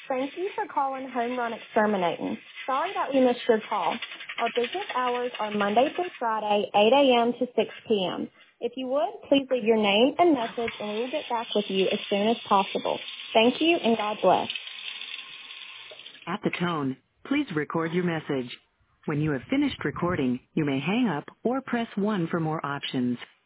Thank you for calling Home Run Exterminating. Sorry that we missed your call. Our business hours are Monday through Friday, 8 a.m. to 6 p.m. If you would, please leave your name and message, and we will get back with you as soon as possible. Thank you, and God bless. At the tone, please record your message. When you have finished recording, you may hang up or press 1 for more options.